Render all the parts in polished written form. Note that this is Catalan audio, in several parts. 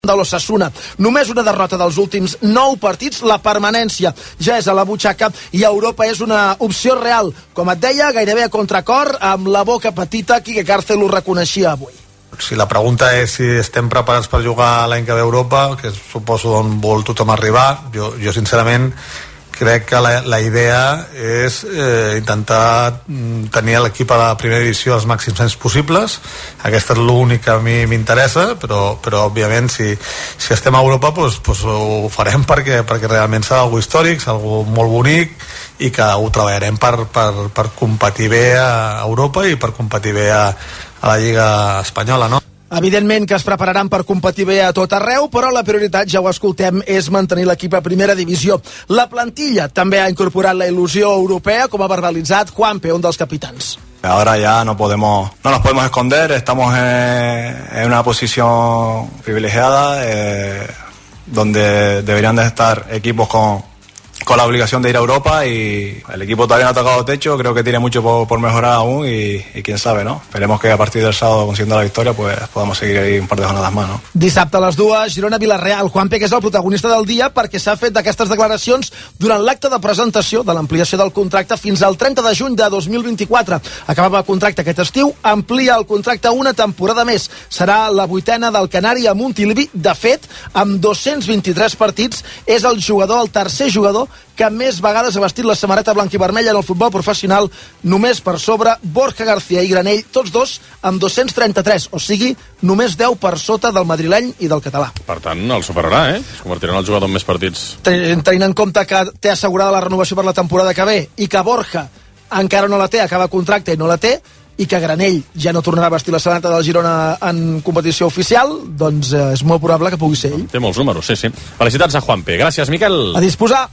de l'Osasuna. Només una derrota dels últims 9 partits, la permanència ja és a la butxaca i Europa és una opció real. Com et deia, gairebé a contracor, amb la boca petita, Quique Cárcel ho reconeixia avui. Si la pregunta és si estem preparats per jugar l'any que ve a Europa, que suposo on vol tothom arribar, jo sincerament crec que la idea és intentar tenir l'equip a la primera divisió els màxims anys possibles. Aquesta és l'únic que a mi m'interessa, però òbviament si estem a Europa pues ho farem perquè realment serà algo històric, serà algo molt bonic i que ho treballarem per competir bé a Europa i per competir bé a la Lliga Espanyola, no? Evidentment que es prepararan per competir bé a tot arreu, però la prioritat, ja ho escoltem, és mantenir l'equip a primera divisió. La plantilla també ha incorporat la il·lusió europea, com ha verbalitzat Juanpe, un dels capitans. Ahora ya no nos podemos esconder, estamos en una posición privilegiada donde deberían de estar equipos con la obligación de ir a Europa, y el equipo todavía no ha tocado techo, creo que tiene mucho por mejorar aún y quién sabe, ¿no? Esperemos que a partir del sábado, consiguiendo la victoria, pues podamos seguir ahí un par de jornadas más, ¿no? Dissabte a les 2, Girona-Villarreal. Juanpe, que és el protagonista del dia perquè s'ha fet d'aquestes declaracions durant l'acte de presentació de l'ampliació del contracte fins al 30 de juny de 2024. Acabava el contracte aquest estiu, amplia el contracte una temporada més. Serà la 8ª del Canari a Montilivi. De fet, amb 223 partits, és el tercer jugador que més vegades ha vestit la samarreta blanca i vermella en el futbol professional, només per sobre Borja García i Granell, tots dos amb 233, o sigui, només 10 per sota del madrileny i del català. Per tant, el superarà, Es convertirà en el jugador amb més partits. Tenint en compte que té assegurada la renovació per la temporada que ve i que Borja encara no la té, acaba contracte i no la té, i que Granell ja no tornarà a vestir la samarreta del Girona en competició oficial, doncs és molt probable que pugui ser ell. Té molts números, sí. Felicitats a Juanpe. Gràcies, Miquel. A disposar.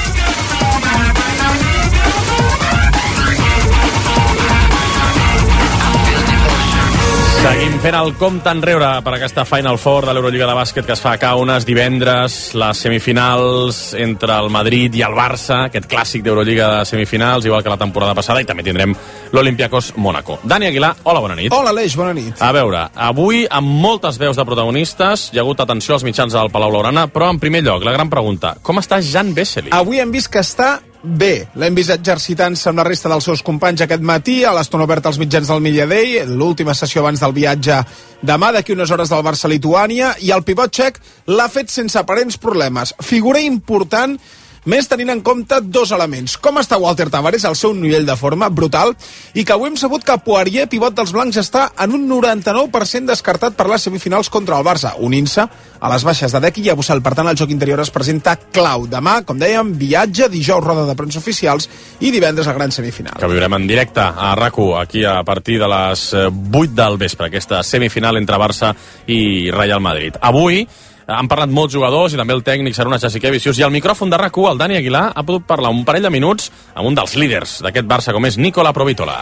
Seguim fent el compte enrere per aquesta Final Four de l'Eurolliga de bàsquet que es fa a Kaunas divendres, les semifinals entre el Madrid i el Barça, aquest clàssic d'Eurolliga de semifinals, igual que la temporada passada, i també tindrem l'Olympiacos Mónaco. Dani Aguilar, hola, bona nit. Hola, Aleix, bona nit. A veure, avui amb moltes veus de protagonistes, hi ha hagut atenció als mitjans del Palau Blaugrana, però en primer lloc, la gran pregunta, com està Jan Vesely? Avui hem vist que està bé, l'hem vist exercitant-se amb la resta dels seus companys aquest matí a l'estona oberta als mitjans del Media Day, l'última sessió abans del viatge demà, d'aquí unes hores del Barça-Lituània, i el pivot txec l'ha fet sense aparents problemes. Figura important, més tenint en compte dos elements. Com està Walter Tavares, al seu nivell de forma brutal, i que avui hem sabut que Poirier, pivot dels blancs, està en un 99% descartat per les semifinals contra el Barça, unint-se a les baixes de Decky i Abusel. Per tant, el joc interior es presenta clau. Demà, com dèiem, viatge, dijous roda de premsa oficials i divendres la gran semifinal. Que viurem en directe a RAC1, aquí a partir de les 8 del vespre, aquesta semifinal entre Barça i Real Madrid. Avui han parlat molts jugadors i també el tècnic Sarunas Jasikevičius, i al micròfon de RAC1 el Dani Aguilar ha pogut parlar un parell de minuts amb un dels líders d'aquest Barça, com és Nicola Provítola.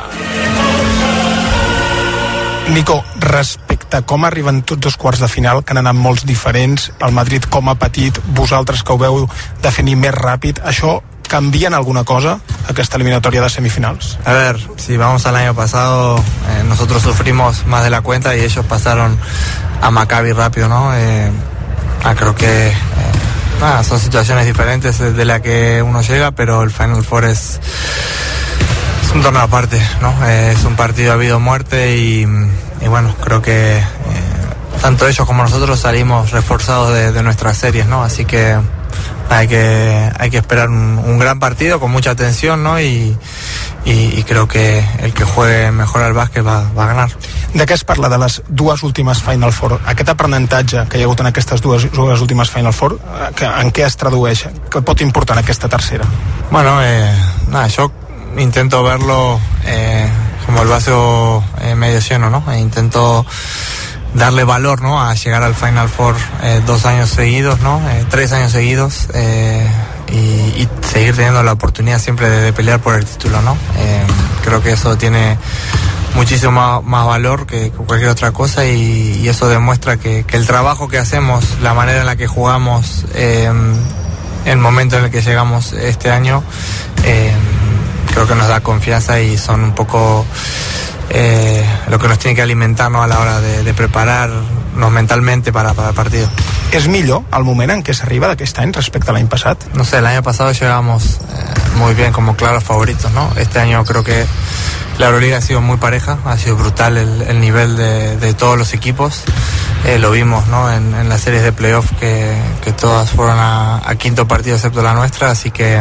Nico, respecte a com arriben tots els quarts de final, que han anat molts diferents, el Madrid com ha patit, vosaltres que ho veu definir més ràpid, això canvia en alguna cosa aquesta eliminatoria de semifinals? A ver, si vamos al año pasado, nosotros sufrimos más de la cuenta y ellos pasaron a Maccabi rápido, ¿no? Creo que son situaciones diferentes de la que uno llega, pero el Final Four es un torneo aparte, ¿no? Es un partido a vida o muerte y bueno, creo que tanto ellos como nosotros salimos reforzados de nuestras series, ¿no? Así que hay que esperar un gran partido con mucha atención, ¿no? Y creo que el que juegue mejor al bàsquet va a ganar. De què es parla de les dues últimes Final Four? Aquest aprenentatge que hi ha hagut en aquestes dues últimes Final Four, en què es tradueix? Què pot importar en aquesta tercera? Bueno, yo intento verlo como el vaso medio lleno, ¿no? Intento darle valor, ¿no? A llegar al Final Four 2 años seguidos, ¿no? 3 años seguidos, y seguir teniendo la oportunidad siempre de pelear por el título, ¿no? Creo que eso tiene muchísimo más valor que cualquier otra cosa, y eso demuestra que el trabajo que hacemos, la manera en la que jugamos, el momento en el que llegamos este año, creo que nos da confianza y son un poco lo que nos tiene que alimentar, ¿no? A la hora de preparar mentalmente para el partido. És millor el moment en què s'arriba d'aquest any respecte a l'any passat? No sé, el año pasado llegamos muy bien como claros favoritos, ¿no? Este año creo que la Euroliga ha sido muy pareja, ha sido brutal el nivel de todos los equipos. Lo vimos, ¿no? En las series de playoff que todas fueron a quinto partido excepto la nuestra, así que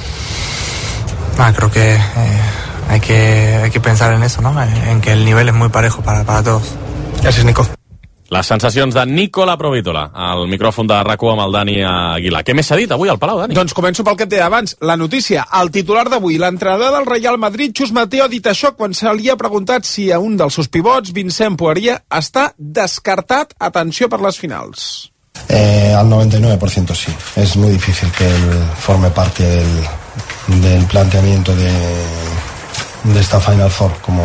creo que hay que pensar en eso, ¿no? En que el nivel es muy parejo para todos. Gràcies, Nico. Les sensacions de Nicola Provítola, al micròfon de RAC1 amb el Dani Aguilar. Què més s'ha dit avui al Palau, Dani? Doncs començo pel que et deia abans. La notícia, el titular d'avui, l'entrenador del Real Madrid, Chus Mateo, ha dit això quan se li ha preguntat si a un dels seus pivots, Vincent Poirier, està descartat, atenció, per les finals. Al 99% sí. Es muy difícil que él forme parte del planteamiento de esta Final Four como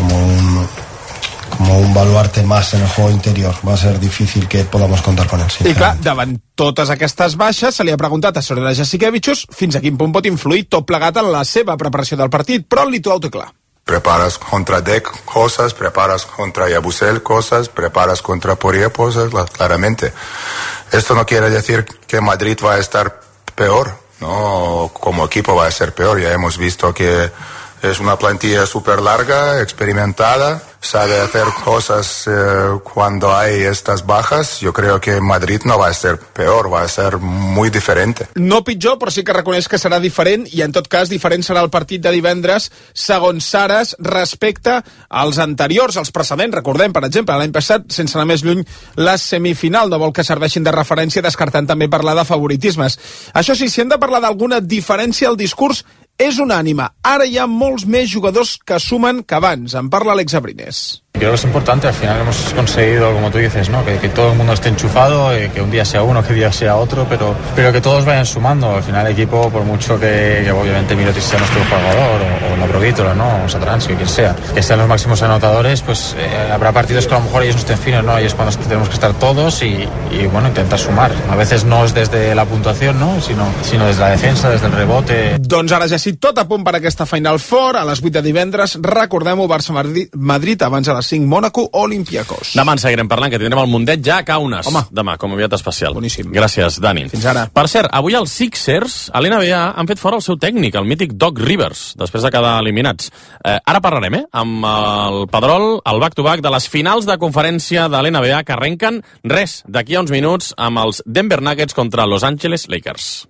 un baluarte más en el juego interior. Va a ser difícil que podamos contar con él. I clar, davant totes aquestes baixes, se li ha preguntat a Soraya Jasikevičius fins a quin punt pot influir tot plegat en la seva preparació del partit, però el lituà ho té clar. Preparas contra Dek cosas, preparas contra Yabusel cosas, preparas contra Poirier cosas, claramente. Esto no quiere decir que Madrid va a estar peor, ¿no? Como equipo va a ser peor. Ya hemos visto que es una plantilla súper larga, experimentada, sabe hacer cosas cuando hay estas bajas. Yo creo que Madrid no va a ser peor, va a ser muy diferente. No pitjor, però sí que reconeix que serà diferent, i en tot cas diferent serà el partit de divendres, segons Saras, respecte als anteriors, als precedents. Recordem, per exemple, l'any passat, sense anar més lluny, la semifinal. No vol que serveixin de referència, descartant també parlar de favoritismes. Això sí, si hem de parlar d'alguna diferència, el discurs és unànime. Ara hi ha molts més jugadors que sumen que abans. En parla Alex Abrines. Creo que es importante, al final hemos conseguido, como tú dices, ¿no? Que todo el mundo esté enchufado, que un día sea uno, que un día sea otro, pero que todos vayan sumando. Al final el equipo, por mucho que obviamente Mirotic sea nuestro jugador, o la Provítola, ¿no? O Satoransky, quien sea, que sean los máximos anotadores, pues habrá partidos que a lo mejor ellos no estén finos, ¿no? Y es cuando tenemos que estar todos y bueno, intentar sumar. A veces no es desde la puntuación, ¿no? Sino desde la defensa, desde el rebote. Doncs ara ja sí, tot a punt per aquesta Final Four, a les 8 de divendres. Recordem-ho, Barça-Madrid, abans a les 5, Mónaco, Olympiacos. Demà en seguirem parlant, que tindrem el Mundet ja a Kaunas. Home. Demà, com a aviat especial. Boníssim. Gràcies, Dani. Fins ara. Per cert, avui els Sixers, a l'NBA, han fet fora el seu tècnic, el mític Doc Rivers, després de quedar eliminats. Ara parlarem, amb el Pedrol, el back-to-back de les finals de conferència de l'NBA que arrenquen d'aquí a uns minuts amb els Denver Nuggets contra Los Angeles Lakers.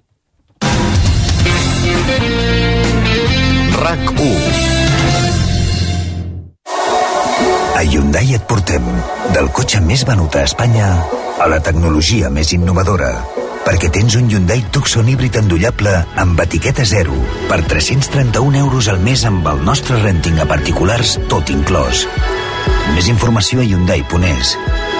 RAC1. A Hyundai et portem del cotxe més venut a Espanya a la tecnologia més innovadora, perquè tens un Hyundai Tucson híbrid endollable amb etiqueta 0 per 331 euros al mes amb el nostre renting a particulars tot inclòs. Més informació a Hyundai.es.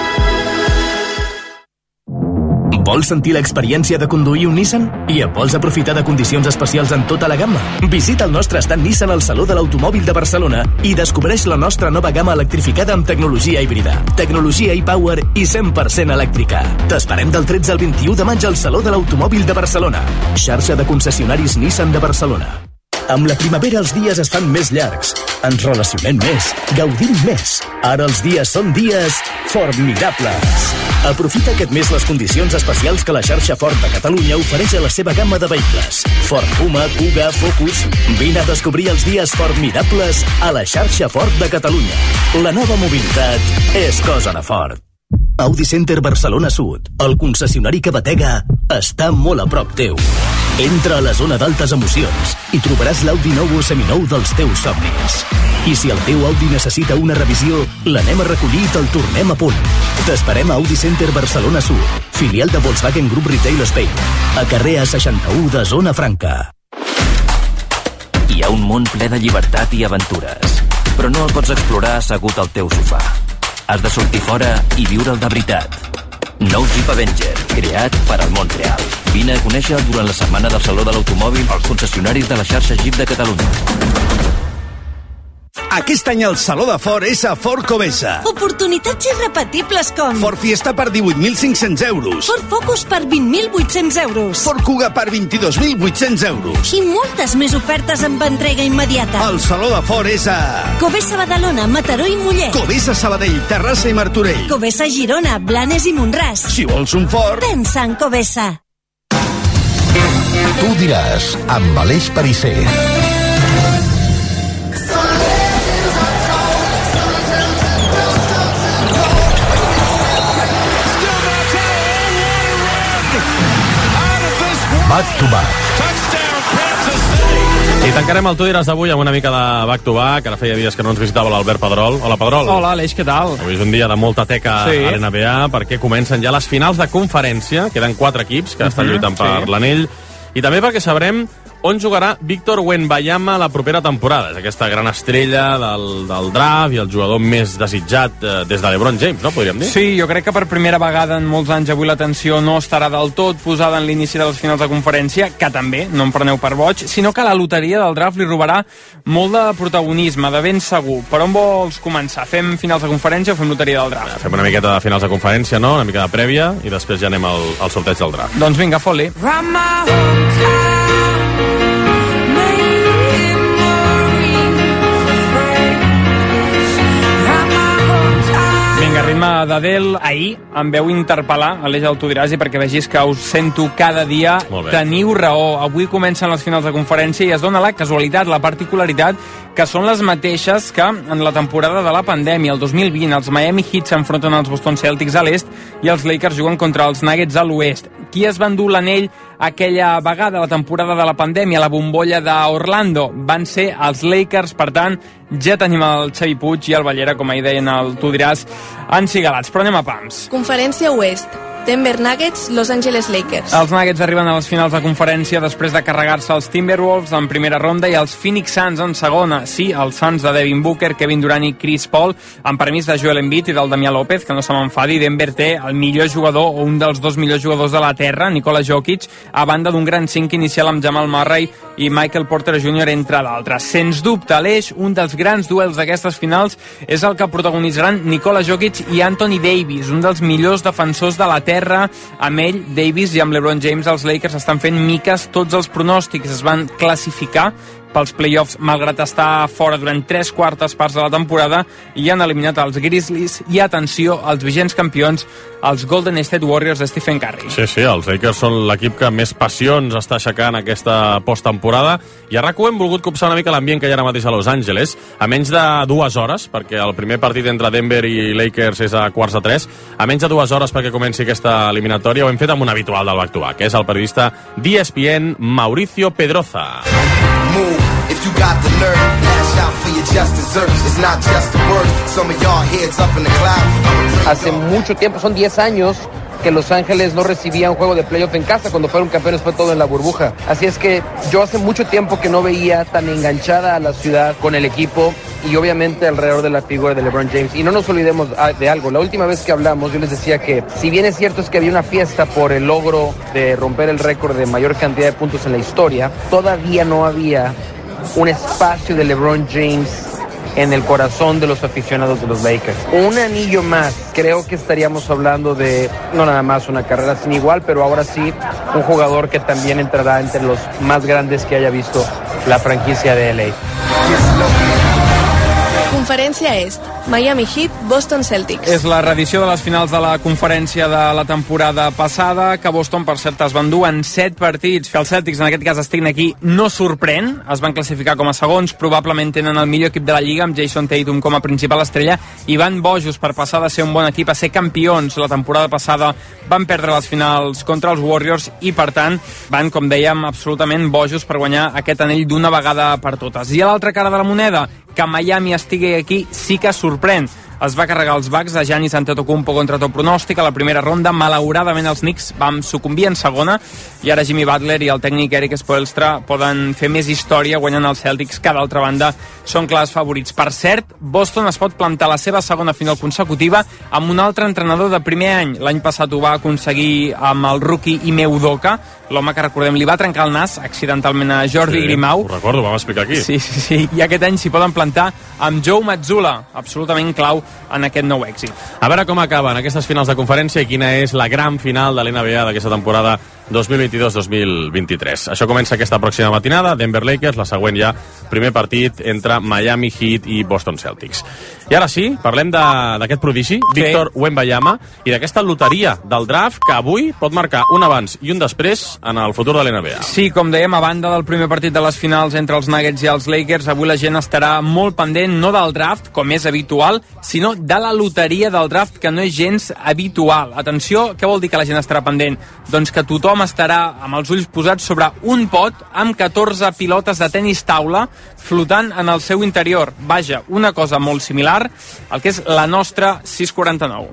Vols sentir l'experiència de conduir un Nissan? I et vols aprofitar de condicions especials en tota la gamma? Visita el nostre stand Nissan al Saló de l'Automòbil de Barcelona i descobreix la nostra nova gamma electrificada amb tecnologia híbrida, tecnologia e-Power i 100% elèctrica. T'esperem del 13 al 21 de maig al Saló de l'Automòbil de Barcelona. Xarxa de concessionaris Nissan de Barcelona. Amb la primavera els dies es fan més llargs. Ens relacionem més, gaudim més. Ara els dies són dies formidables. Aprofita aquest mes les condicions especials que la xarxa Ford de Catalunya ofereix a la seva gamma de vehicles. Ford Puma, Kuga, Focus... Vine a descobrir els dies formidables a la xarxa Ford de Catalunya. La nova mobilitat és cosa de Ford. Audi Center Barcelona Sud, el concessionari que batega, està molt a prop teu. Entra a la zona d'altes emocions i trobaràs l'Audi nou o seminou dels teus somnis. I si el teu Audi necessita una revisió, l'anem a recollir i te'l tornem a punt. T'esperem a Audi Center Barcelona Sud, filial de Volkswagen Group Retail Spain, a carrer A61 de Zona Franca. Hi ha un món ple de llibertat i aventures, però no el pots explorar assegut al teu sofà. Has de sortir fora i viure'l de veritat. Nou Jeep Avenger, creat per al món real. Vine a conèixer durant la setmana del Saló de l'Automòbil als concessionaris de la xarxa Jeep de Catalunya. Aquest any el Saló de Ford és a Ford Covesa. Oportunitats irrepetibles com Ford Fiesta per 18.500 euros. Ford Focus per 20.800 euros. Ford Kuga per 22.800 euros. I moltes més ofertes amb entrega immediata. El Saló de Ford és a Covesa Badalona, Mataró i Mollet. Covesa Sabadell, Terrassa i Martorell. Covesa Girona, Blanes i Montràs. Si vols un Ford, pensa en Covesa. Tu diràs, amb Aleix Perisser. Back to back. I tancarem el Tu diràs d'avui amb una mica de back to back. Ara feia dies que no ens visitava l'Albert Pedrol. Hola, Pedrol. Hola, Aleix, què tal? Avui és un dia de molta teca a l'NBA perquè comencen ja les finals de conferència. Queden 4 equips que estan lluitant per l'anell. I també perquè sabrem on jugarà Víctor Wembanyama la propera temporada. És aquesta gran estrella del draft i el jugador més desitjat des de LeBron James, no? Podríem dir? Sí, jo crec que per primera vegada en molts anys avui l'atenció no estarà del tot posada en l'inici de les finals de conferència, que també, no em preneu per boig, sinó que la loteria del draft li robarà molt de protagonisme, de ben segur. Per on vols començar? Fem finals de conferència o fem loteria del draft? Fem una miqueta de finals de conferència, no? Una mica de prèvia i després ja anem al sorteig del draft. Doncs vinga, fot-li. Vinga, ritme d'Adele. Ahir em veu interpel·lar, Aleix, el Tu diràs, i perquè vegis que us sento cada dia. Teniu raó. Avui comencen les finals de conferència i es dona la casualitat, la particularitat, que són les mateixes que en la temporada de la pandèmia. El 2020, els Miami Heat s'enfronten als Boston Celtics a l'est i els Lakers juguen contra els Nuggets a l'oest. Qui es va endur l'anell aquella vegada, la temporada de la pandèmia, la bombolla d'Orlando? Van ser els Lakers, per tant, ja tenim el Xavi Puig i el Ballera, com ahir deien el Tu diràs, encigalats. Però anem a pams. Conferència oest. Denver Nuggets, Los Angeles Lakers. Els Nuggets arriben a les finals de conferència després de carregar-se els Timberwolves en primera ronda i els Phoenix Suns en segona. Sí, els Suns de Devin Booker, Kevin Durant i Chris Paul, amb permís de Joel Embiid i del Damià López, que no se m'enfadi. Denver té el millor jugador o un dels 2 millors jugadors de la Terra, Nikola Jokic, a banda d'un gran 5 inicial amb Jamal Murray i Michael Porter Jr., entre d'altres. Sens dubte, Aleix, un dels grans duels d'aquestes finals és el que protagonitzaran Nikola Jokic i Anthony Davis, un dels millors defensors de la Terra. Amb ell, Davis, i amb LeBron James, els Lakers estan fent miques tots els pronòstics. Es van classificar pels playoffs, malgrat estar fora durant 3/4 parts de la temporada, i han eliminat els Grizzlies i, atenció, els vigents campions, els Golden State Warriors de Stephen Curry. Sí, els Lakers són l'equip que més passions està aixecant aquesta posttemporada, i a RAC1 hem volgut copsar una mica l'ambient que hi ha ara mateix a Los Angeles, a menys de 2 hores, perquè el primer partit entre Denver i Lakers és a 2:45, a menys de 2 hores perquè comenci aquesta eliminatòria. Ho hem fet amb un habitual del back-to-back, que és el periodista d'ESPN, Mauricio Pedroza. If you got the nerve, lash out for your just desserts. It's not just the words. Some of y'all heads up in the clouds. Hace mucho tiempo, son 10 años que Los Ángeles no recibía un juego de playoff en casa. Cuando fueron campeones fue todo en la burbuja. Así es que yo hace mucho tiempo que no veía tan enganchada a la ciudad con el equipo y obviamente alrededor de la figura de LeBron James. Y no nos olvidemos de algo. La última vez que hablamos yo les decía que si bien es cierto es que había una fiesta por el logro de romper el récord de mayor cantidad de puntos en la historia, todavía no había un espacio de LeBron James en el corazón de los aficionados de los Lakers. Un anillo más, creo que estaríamos hablando de no nada más una carrera sin igual, pero ahora sí un jugador que también entrará entre los más grandes que haya visto la franquicia de LA. Conferència Est. Miami Heat, Boston Celtics. És la reedició de les finals de la conferència de la temporada passada, que Boston, per cert, es van dur en 7 partits. Que els Celtics, en aquest cas, estiguin aquí, no sorprèn. Es van classificar com a segons, probablement tenen el millor equip de la Lliga, amb Jason Tatum com a principal estrella, i van bojos per passar de ser un bon equip a ser campions. La temporada passada van perdre les finals contra els Warriors i, per tant, van, com dèiem, absolutament bojos per guanyar aquest anell d'una vegada per totes. I a l'altra cara de la moneda, que Miami estigui aquí sí que sorprèn. es va carregar els Bucks de Giannis Antetokounmpo contra tot pronòstic a la primera ronda. Malauradament els Knicks van sucumbir en segona i ara Jimmy Butler i el tècnic Eric Spoelstra poden fer més història guanyant els Celtics, que d'altra banda són clars favorits. Per cert, Boston es pot plantar la seva segona final consecutiva amb un altre entrenador de primer any. L'any passat ho va aconseguir amb el rookie Ime Udoka, l'home que recordem li va trencar el nas accidentalment a Jordi Grimau. Ho recordo, vam explicar aquí. Sí, i aquest any s'hi poden plantar amb Joe Mazzulla, absolutament clau en aquest nou èxit. A veure com acaben aquestes finals de conferència i quina és la gran final de l'NBA d'aquesta temporada 2022-2023. Això comença aquesta pròxima matinada, Denver Lakers, la següent ja, primer partit entre Miami Heat i Boston Celtics. I ara sí, parlem d'aquest prodigi, Victor Wembanyama, i d'aquesta loteria del draft que avui pot marcar un abans i un després en el futur de l'NBA. Sí, com dèiem, a banda del primer partit de les finals entre els Nuggets i els Lakers, avui la gent estarà molt pendent no del draft, com és habitual, sinó de la loteria del draft, que no és gens habitual. Atenció, què vol dir que la gent estarà pendent? Doncs que tothom estarà amb els ulls posats sobre un pot amb 14 pilotes de tenis taula flotant en el seu interior. Vaja, una cosa molt similar al que és la nostra 649.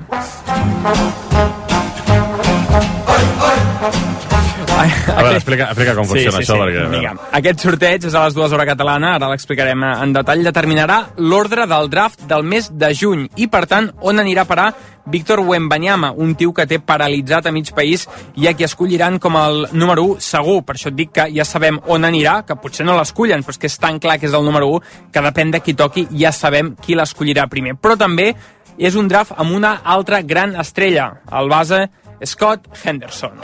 A veure, explica com funciona això. Perquè... Vinga. Aquest sorteig és a les 2 hores catalana, ara l'explicarem en detall, determinarà l'ordre del draft del mes de juny i, per tant, on anirà a parar Victor Wembanyama, un tio que té paralitzat a mig país i a qui escolliran com el número 1 segur. Per això et dic que ja sabem on anirà, que potser no l'escullen, però és que és tan clar que és el número 1 que depèn de qui toqui, ja sabem qui l'escollirà primer. Però també és un draft amb una altra gran estrella, el base Scott Henderson.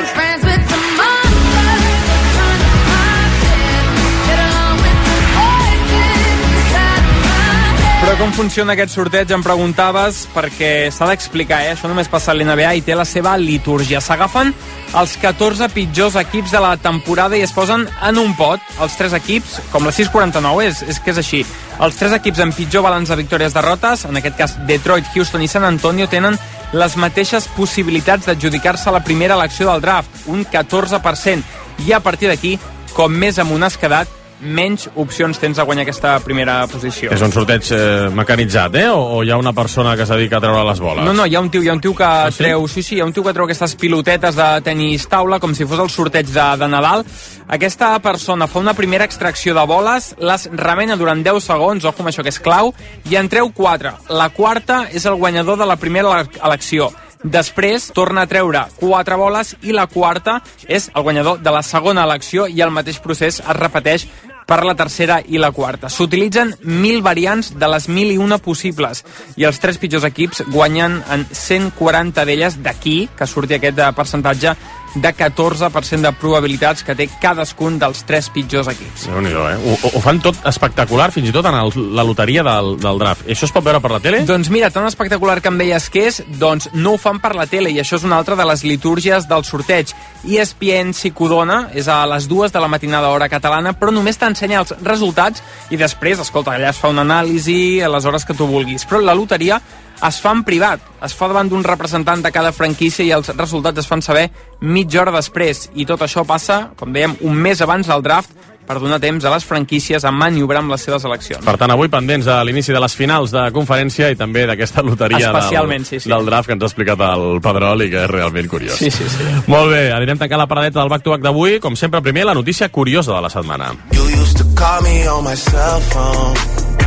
Però com funciona aquest sorteig, em preguntaves, perquè s'ha d'explicar, això només passa a l'NBA i té la seva litúrgia. S'agafen els 14 pitjors equips de la temporada i es posen en un pot. Els 3 equips, com la 649, és que és així. Els 3 equips amb pitjor balanç de victòries-derrotes, en aquest cas Detroit, Houston i San Antonio, tenen les mateixes possibilitats d'adjudicar-se la primera elecció del draft, un 14%. I a partir d'aquí, com més amunt has quedat, menys opcions tens de guanyar aquesta primera posició. És un sorteig mecanitzat, o hi ha una persona que es dedica a treure les boles? No, hi ha un tio que treu... Sí, hi ha un tio que treu aquestes pilotetes de tenis taula com si fos el sorteig de Nadal. Aquesta persona fa una primera extracció de boles, les remena durant 10 segons, ojo amb això que és clau, i en treu 4. La quarta és el guanyador de la primera elecció. Després torna a treure 4 boles i la quarta és el guanyador de la segona elecció i el mateix procés es repeteix per la tercera i la quarta. S'utilitzen 1.000 variants de les 1.001 possibles i els 3 pitjors equips guanyen en 140 d'elles, d'aquí que surti aquest percentatge de 14% de probabilitats que té cadascun dels 3 pitjors equips. Déu-n'hi-do, Ho fan tot espectacular, fins i tot en la loteria del draft. I això es pot veure per la tele? Doncs mira, tan espectacular que em deies que és, doncs no ho fan per la tele, i això és una altra de les litúrgies del sorteig. ESPN s'hi dona, és a les 2 de la matinada hora catalana, però només t'ensenya els resultats i després, escolta, allà es fa una anàlisi a les hores que tu vulguis. Però la loteria es fa en privat, es fa davant d'un representant de cada franquícia i els resultats es fan saber mitja hora després. I tot això passa, com dèiem, un mes abans del draft per donar temps a les franquícies a maniobrar amb les seves eleccions. Per tant, avui pendents de l'inici de les finals de conferència i també d'aquesta loteria del draft que ens ha explicat el Pedrol i que és realment curiós. Sí. Molt bé, anirem tancant la paradeta del back-to-back d'avui. Com sempre, primer, la notícia curiosa de la setmana. You used to call me on my cell phone.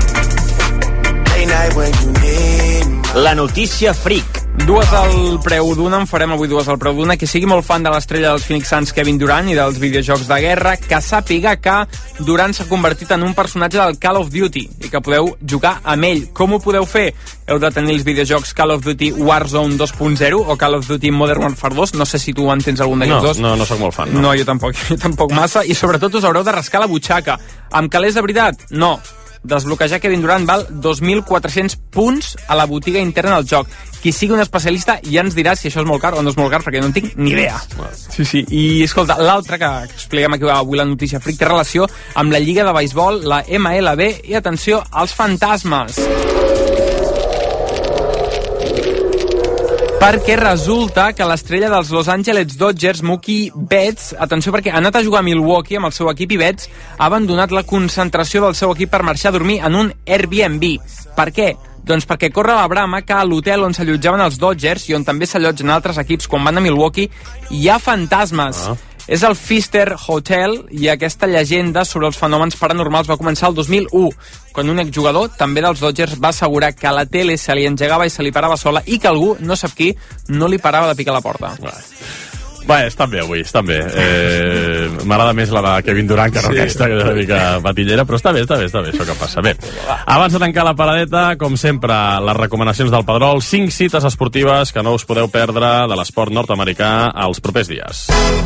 Late night when you need La notícia freak. 2 al preu d'una, en farem avui 2 al preu d'una. Qui sigui molt fan de l'estrella dels Phoenix Suns, Kevin Durant, i dels videojocs de guerra, que sàpiga que Durant s'ha convertit en un personatge del Call of Duty i que podeu jugar amb ell. Com ho podeu fer? Heu de tenir els videojocs Call of Duty Warzone 2.0 o Call of Duty Modern Warfare 2. No sé si tu en tens algun d'aquests dos. No soc molt fan. No, jo tampoc massa. I sobretot us haureu de rascar la butxaca. Amb calés de veritat? No. Desbloquejar Kevin Durant val 2.400 punts a la botiga interna del joc. Qui sigui un especialista ja ens dirà si això és molt car o no és molt car, perquè no en tinc ni idea. Sí. I escolta, l'altre que expliquem aquí avui la notícia freak té relació amb la Lliga de Beisbol, la MLB, i atenció als fantasmes. Perquè resulta que l'estrella dels Los Angeles Dodgers, Mookie Betts, atenció perquè ha anat a jugar a Milwaukee amb el seu equip i Betts ha abandonat la concentració del seu equip per marxar a dormir en un Airbnb. Per què? Doncs perquè corre la brama que a l'hotel on s'allotjaven els Dodgers i on també s'allotgen altres equips quan van a Milwaukee hi ha fantasmes. És el Pfister Hotel i aquesta llegenda sobre els fenòmens paranormals va començar el 2001, quan un exjugador, també dels Dodgers, va assegurar que la tele se li engegava i se li parava sola i que algú, no sap qui, no li parava de picar la porta. Va, estan bé avui, estan bé. M'agrada més la de Kevin Durant que no aquesta, que és una mica patillera, però està bé, això que passa. Bé, abans de tancar la paradeta, com sempre, les recomanacions del Pedrol, 5 cites esportives que no us podeu perdre de l'esport nord-americà als propers dies.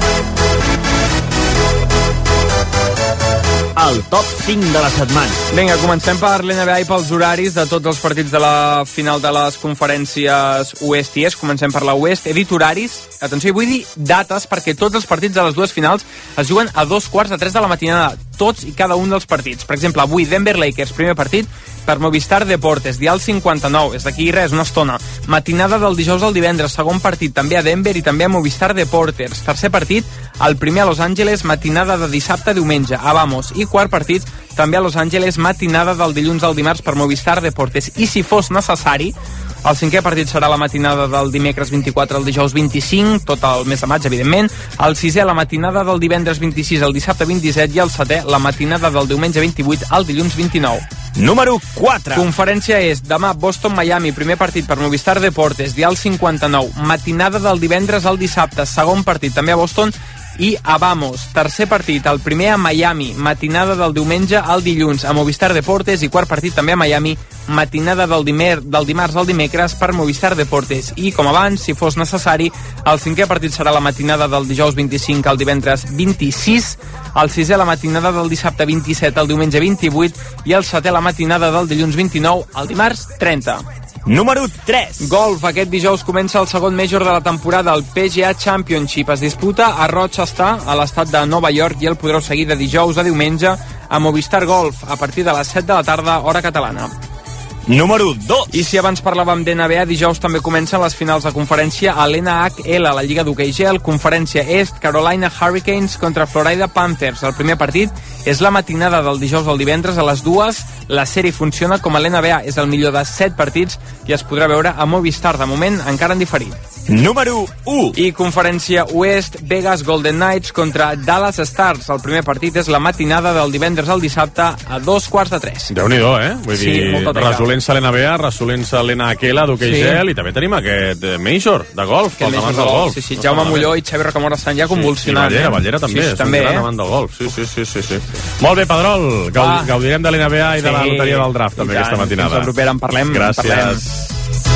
El top 5 de la setmana. Vinga, comencem per l'NBA i pels horaris de tots els partits de la final de les conferències oest i est. Comencem per la oest. He dit horaris, atenció, vull dir dates, perquè tots els partits de les dues finals es juguen a 2:45 de la matinada, tots i cada un dels partits. Per exemple, avui Denver Lakers, primer partit, per Movistar Deportes, dial 59, és d'aquí res, una estona. Matinada del dijous al divendres, segon partit també a Denver i també a Movistar Deportes. Tercer partit, el primer a Los Angeles, matinada de dissabte a diumenge, a Vamos. I quart partit, també a Los Angeles, matinada del dilluns al dimarts per Movistar Deportes. I si fos necessari, el cinquè partit serà la matinada del dimecres 24 al dijous 25, tot el mes de maig, evidentment. El sisè, la matinada del divendres 26 al dissabte 27 i el setè, la matinada del diumenge 28 al dilluns 29. Número 4. Conferència és demà Boston-Miami, primer partit per Movistar Deportes, dial 59. Matinada del divendres al dissabte, segon partit també a Boston i a Vamos. Tercer partit, el primer a Miami, matinada del diumenge al dilluns a Movistar Deportes i quart partit també a Miami, matinada del dimarts al dimecres per Movistar Deportes. I, com abans, si fos necessari, el cinquè partit serà la matinada del dijous 25 al divendres 26, el sisè la matinada del dissabte 27 al diumenge 28 i el setè la matinada del dilluns 29 al dimarts 30. Número 3. Golf. Aquest dijous comença el segon major de la temporada, el PGA Championship. Es disputa a Rochester, a l'estat de Nova York, i el podreu seguir de dijous a diumenge a Movistar Golf, a partir de les 7 de la tarda, hora catalana. Número 2. I si abans parlàvem d'NBA, dijous també comencen les finals de conferència a l'NHL, la Lliga d'Hoquei Gel, conferència est, Carolina Hurricanes contra Florida Panthers. El primer partit és la matinada del dijous al divendres a les 2. La sèrie funciona com a l'NBA, és el millor de 7 partits i es podrà veure a Movistar, de moment encara en diferit. Número 1. I conferència oest, Vegas Golden Knights contra Dallas Stars. El primer partit és la matinada del divendres al dissabte a 2:45. Déu-n'hi-do, Vull sí, dir, resolent-se l'NBA, resolent-se l'NHL d'hoquei gel, i també tenim aquest Major de golf, pels amants del golf. Sí, Jaume Molló i Xavi Rocamora estan ja convulsionant. I Ballera també, és un gran amant del golf. Sí. Molt bé, Pedrol, gaudirem de l'NBA i de la loteria del draft també aquesta matinada. Fins la propera en parlem. Gràcies.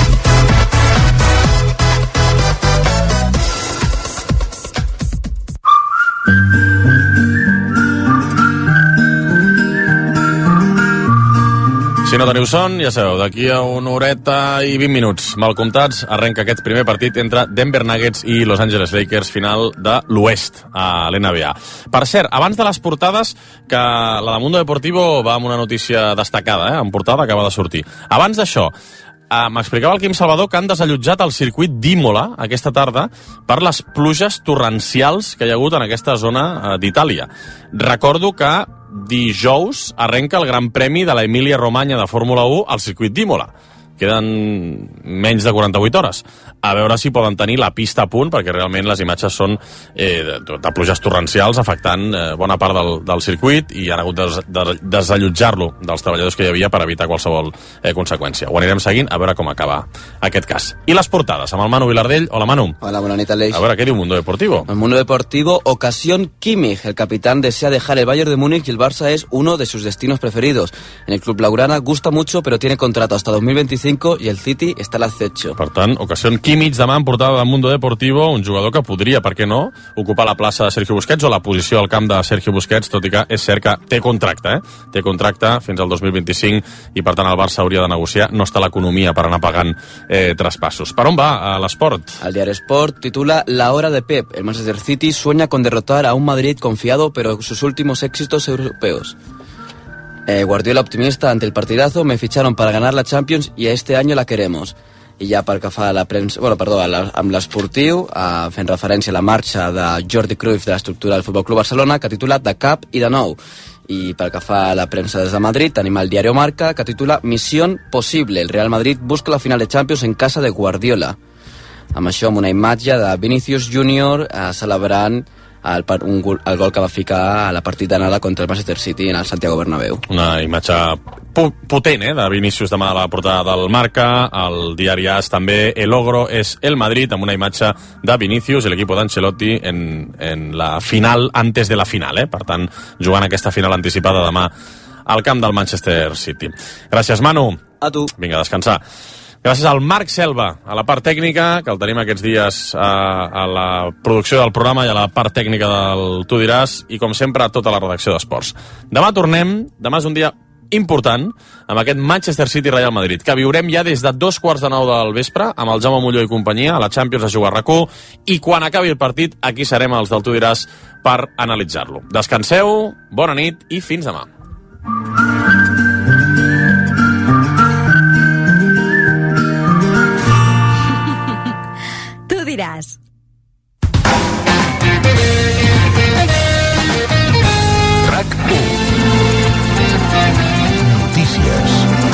Si no teniu son, ja sabeu, d'aquí a una horeta i 20 minuts, mal comptats, arrenca aquest primer partit entre Denver Nuggets i Los Angeles Lakers, final de l'Oest a l'NBA. Per cert, abans de les portades, que la de Mundo Deportivo va amb una notícia destacada, en portada acaba de sortir. Abans d'això, m'explicava el Quim Salvador que han desallotjat el circuit d'Imola aquesta tarda per les pluges torrencials que hi ha hagut en aquesta zona d'Itàlia. Recordo que dijous arrenca el Gran Premi de la Emilia Romagna de Fórmula 1 al circuit d'Imola. Queden menys de 48 hores. A veure si poden tenir la pista a punt, perquè realment les imatges són de pluges torrencials afectant bona part del circuit i han hagut de desallotjar-lo dels treballadors que hi havia per evitar qualsevol conseqüència. Ho anirem seguint a veure com acaba aquest cas. I les portades, amb el Manu Vilardell. Hola, Manu. Hola, bona nit, Aleix. A veure, què diu Mundo Deportivo? El Mundo Deportivo, ocasión Kimmich. El capitán desea dejar el Bayern de Múnich y el Barça es uno de sus destinos preferidos. En el club blaugrana gusta mucho, pero tiene contrato hasta 2025 i el City està a l'acecho. Per tant, ocasión Kimmich demà en portada de Mundo Deportivo, un jugador que podria, per què no, ocupar la plaça de Sergio Busquets o la posició al camp de Sergio Busquets, tot i que és cert que té contracte, Té contracte fins al 2025 i per tant el Barça hauria de negociar, no està l'economia per anar pagant traspassos. Per on va l'esport? El diario Sport titula La hora de Pep. El Manchester City sueña con derrotar a un Madrid confiado, pero sus últimos éxitos europeos. Guardiola optimista ante el partidazo, me ficharon para ganar la Champions y este año la queremos. I ja pel que fa a la premsa, amb l'esportiu, fent referència a la marxa de Jordi Cruyff de l'estructura del Futbol Club Barcelona, que titula De cap i de nou. I pel que fa a la premsa des de Madrid, tenim el diario Marca, que titula Misión posible. El Real Madrid busca la final de Champions en casa de Guardiola. Amb això, amb una imatge de Vinicius Junior celebrant el gol que va ficar a la partida d'anada contra el Manchester City en el Santiago Bernabéu. Una imatge potent, de Vinicius demà a la portada del Marca. El diari AS també, el logro és el Madrid, amb una imatge de Vinicius i l'equip d'Ancelotti en la final, antes de la final, Per tant, jugant aquesta final anticipada demà al camp del Manchester City. Gràcies, Manu. A tu. Vinga, a descansar. Gràcies al Marc Selva, a la part tècnica, que el tenim aquests dies a la producció del programa i a la part tècnica del Tu diràs, i com sempre a tota la redacció d'Esports. Demà tornem, demà és un dia important, amb aquest Manchester City-Real Madrid, que viurem ja des de 2:15 del vespre, amb el Jaume Molló i companyia, a la Champions a jugar RAC1, i quan acabi el partit, aquí serem els del Tu diràs per analitzar-lo. Descanseu, bona nit i fins demà. Diràs. RAC 1. Notícies.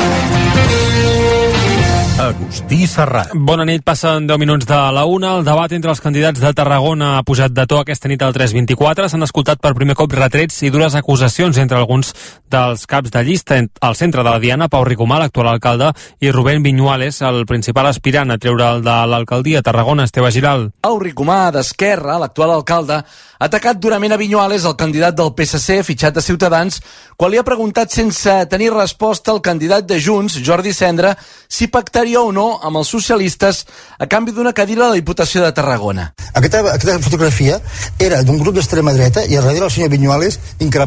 Agustí Serrat. Bona nit, passen 10 minuts de la 1. El debat entre els candidats de Tarragona ha pujat de to aquesta nit al 324. S'han escoltat per primer cop retrets i dures acusacions entre alguns dels caps de llista. Al centre de la diana, Pau Ricomà, l'actual alcalde, i Rubén Viñuales, el principal aspirant a treure'l de l'alcaldia. Tarragona, Esteve Giral. Pau Ricomà, d'Esquerra, l'actual alcalde, ha atacat durament a Viñuales, el candidat del PSC, fitxat de Ciutadans, quan li ha preguntat sense tenir resposta al candidat de Junts, Jordi Cendra, si pactaria o no amb els socialistes a canvi d'una cadira a la Diputació de Tarragona. Aquesta fotografia era d'un grup d'extrema dreta i a darrere el senyor Viñuales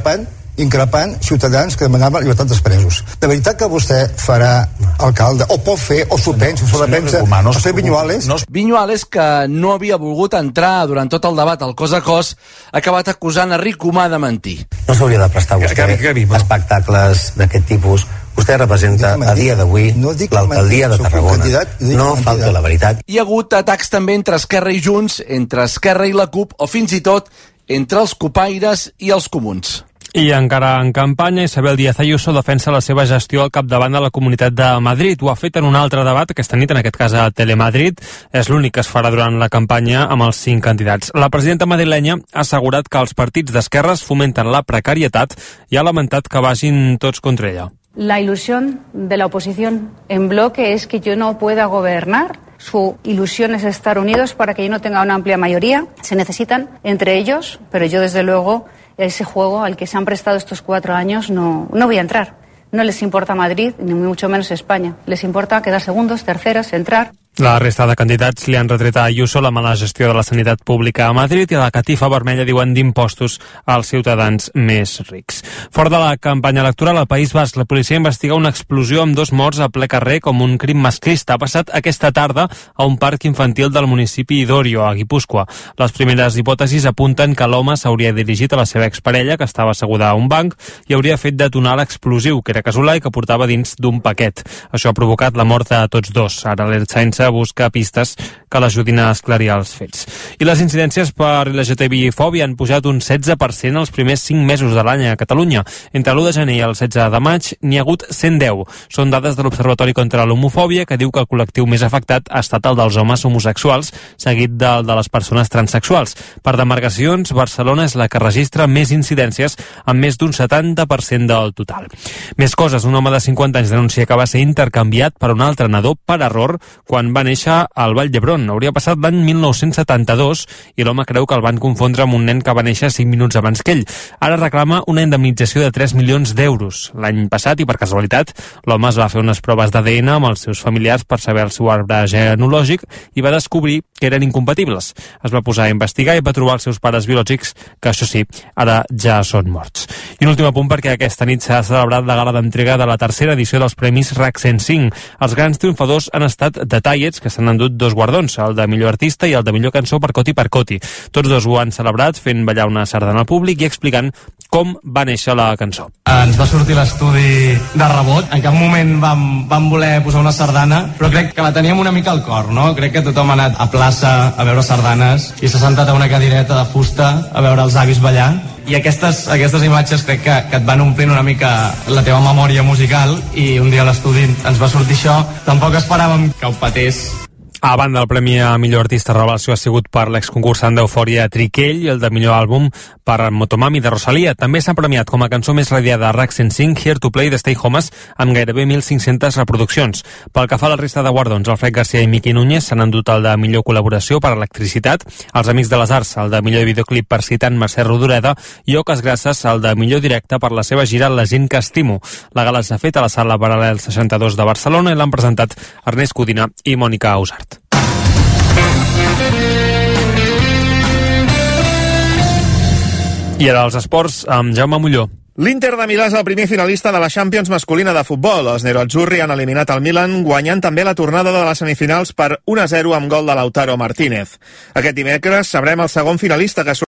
increpant ciutadans que demanaven llibertat dels presos. De veritat que vostè farà alcalde, o pot fer, o s'ho pensa, o s'ho pensa, el senyor Viñuales? Viñuales, que no havia volgut entrar durant tot el debat al cos a cos, ha acabat acusant a Ricomà de mentir. No s'hauria de prestar vostè espectacles d'aquest tipus. Vostè representa a dia d'avui l'alcaldia de Tarragona. No falta la veritat. Hi ha hagut atacs també entre Esquerra i Junts, entre Esquerra i la CUP, o fins i tot entre els copaires i els comuns. I encara en campanya, Isabel Díaz Ayuso defensa la seva gestió al capdavant de la Comunitat de Madrid. Ho ha fet en un altre debat aquesta nit, en aquest cas a Telemadrid. És l'únic que es farà durant la campanya amb els 5 candidats. La presidenta madrilenya ha assegurat que els partits d'esquerres fomenten la precarietat i ha lamentat que vagin tots contra ella. La ilusión de la oposición en bloque es que yo no pueda gobernar. Su ilusión es estar unidos para que yo no tenga una amplia mayoría. Se necesitan entre ellos, pero yo desde luego ese juego al que se han prestado estos 4 años no voy a entrar. No les importa Madrid, ni mucho menos España. Les importa quedar segundos, terceros, entrar. La resta de candidats li han retret a Ayuso la mala gestió de la sanitat pública a Madrid i a la catifa vermella diuen d'impostos als ciutadans més rics. Fora de la campanya electoral al País Basc, la policia investiga una explosió amb 2 morts a ple carrer com un crim masclista. Ha passat aquesta tarda a un parc infantil del municipi d'Orio, a Guipúscoa. Les primeres hipòtesis apunten que l'home s'hauria dirigit a la seva exparella, que estava asseguda a un banc, i hauria fet detonar l'explosiu, que era casolà i que portava dins d'un paquet. Això ha provocat la mort de tots 2. Ara l'Ertzaintza busca pistes que l'ajudin a esclarir els fets. I les incidències per LGTBI-fòbia han pujat un 16% els primers 5 mesos de l'any a Catalunya. Entre l'1 de gener i el 16 de maig n'hi ha hagut 110. Són dades de l'Observatori contra l'Homofòbia, que diu que el col·lectiu més afectat ha estat el dels homes homosexuals, seguit del de les persones transsexuals. Per demarcacions, Barcelona és la que registra més incidències, amb més d'un 70% del total. Més coses, un home de 50 anys denuncia que va ser intercanviat per un altre nadó per error quan va néixer al Vall d'Hebron. Hauria passat l'any 1972 i l'home creu que el van confondre amb un nen que va néixer 5 minuts abans que ell. Ara reclama una indemnització de 3 milions d'euros. L'any passat, i per casualitat, l'home es va fer unes proves d'ADN amb els seus familiars per saber el seu arbre genealògic i va descobrir que eren incompatibles. Es va posar a investigar i va trobar els seus pares biològics, que això sí, ara ja són morts. I un últim apunt perquè aquesta nit s'ha celebrat la gala d'entrega de la tercera edició dels Premis RAC 105. Els grans triomfadors han estat The Tallets, que s'han endut 2 guardons, el de millor artista i el de millor cançó per Coti per Coti. Tots 2 ho han celebrat fent ballar una sardana al públic i explicant com va néixer la cançó. Ens va sortir l'estudi de rebot, en cap moment vam voler posar una sardana, però crec que la teníem una mica al cor, no? Crec que tothom ha anat a plaça a veure sardanes i s'ha sentat a una cadireta de fusta a veure els avis ballar I aquestes imatges crec que et van omplint una mica la teva memòria musical, i un dia a l'estudi ens va sortir això. Tampoc esperàvem que ho patés. A banda, el premi a millor artista revelació ha sigut per l'exconcursant d'Eufòria Triquell i el de millor àlbum per Motomami de Rosalía. També s'ha premiat com a cançó més radiada a RAC 105 Here to Play de Stay Homes amb gairebé 1.500 reproduccions. Pel que fa a la resta de guardons, Alfred García i Miqui Núñez s'han endut el de millor col·laboració per Electricitat, els Amics de les Arts el de millor videoclip per Citant Mercè Rodoreda i Oques Grasses el de millor directe per la seva gira La gent que estimo. La gala s'ha fet a la sala Paral·lel 62 de Barcelona i l'han presentat Ernest Codina i Mònica Ausart. I ara els esports amb Jaume Molló. L'Inter de Milà és el primer finalista de la Champions masculina de futbol. Els neroazzurri han eliminat el Milan, guanyant també la tornada de les semifinals per 1-0 amb gol de Lautaro Martínez. Aquest dimecres sabrem el segon finalista que